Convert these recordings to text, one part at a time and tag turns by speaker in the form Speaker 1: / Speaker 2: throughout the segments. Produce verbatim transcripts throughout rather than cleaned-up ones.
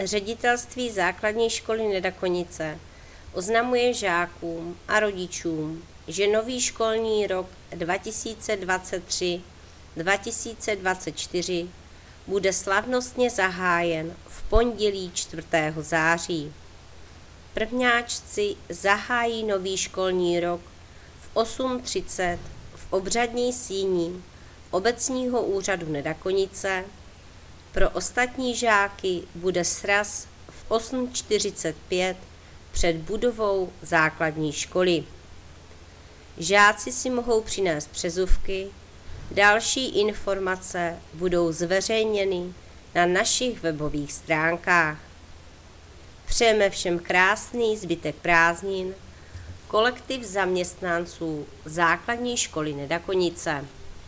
Speaker 1: Ředitelství základní školy Nedakonice oznamuje žákům a rodičům, že nový školní rok dva tisíce dvacet tři dva tisíce dvacet čtyři bude slavnostně zahájen v pondělí čtvrtého září. Prvňáčci zahájí nový školní rok v osm třicet v obřadní síni obecního úřadu Nedakonice. Pro ostatní žáky bude sraz v osm čtyřicet pět před budovou základní školy. Žáci si mohou přinést přezuvky, další informace budou zveřejněny na našich webových stránkách. Přejeme všem krásný zbytek prázdnin, kolektiv zaměstnanců základní školy Nedakonice.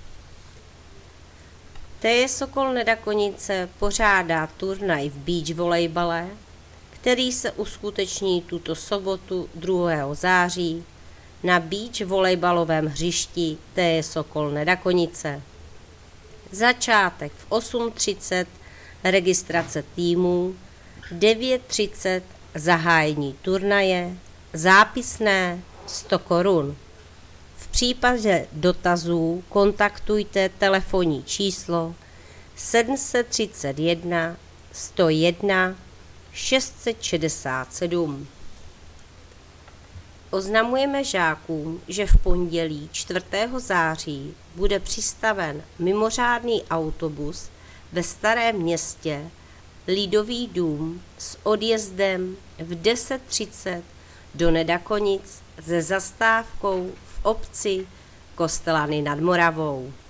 Speaker 1: T J Sokol Nedakonice pořádá turnaj v beach volejbale, který se uskuteční tuto sobotu druhého září na beach volejbalovém hřišti T J Sokol Nedakonice. Začátek v osm třicet registrace týmů, devět třicet zahájení turnaje, zápisné sto korun. V případě dotazů kontaktujte telefonní číslo sedm set třicet jedna sto jedna šest set šedesát sedm. Oznamujeme žákům, že v pondělí čtvrtého září bude přistaven mimořádný autobus ve Starém Městě Lidový dům s odjezdem v deset třicet do Nedakonic se zastávkou v obci Kostelany nad Moravou.